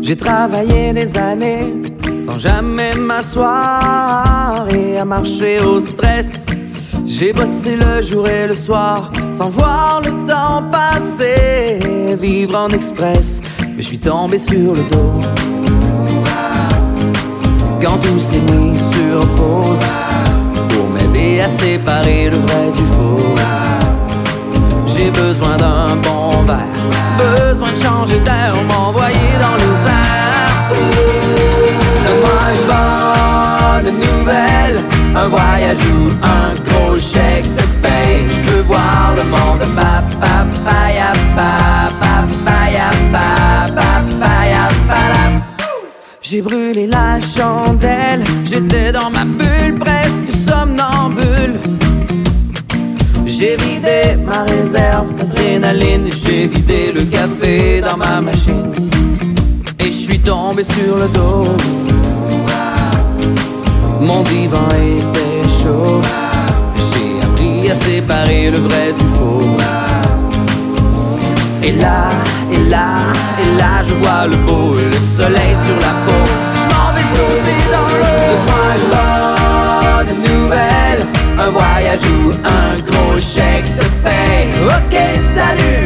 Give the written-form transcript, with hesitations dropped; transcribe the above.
J'ai travaillé des années sans jamais m'asseoir et à marcher au stress. J'ai bossé le jour et le soir sans voir le temps passer, vivre en express, mais je suis tombé sur le dos. Quand tout s'est mis sur pause pour m'aider à séparer le vrai du faux. J'ai besoin d'un bon verre, besoin de changer d'air, m'envoyer dans les airs. Donne-moi une bonne nouvelle, un voyage ou un gros chèque de paye. Je veux voir le monde, papaya, papaya, papaya, papaya. J'ai brûlé la chandelle, j'étais dans ma bulle, presque somnambule. J'ai vidé ma réserve d'adrénaline, j'ai vidé le café dans ma machine. Et je suis tombé sur le dos. Mon divan était chaud. J'ai appris à séparer le vrai du faux. Et là, je vois le beau, le soleil sur la peau. Je m'en vais sauter dans l'eau. Donne-moi une bonne nouvelle, un voyage ou un gros chèque de paye. Ok, salut.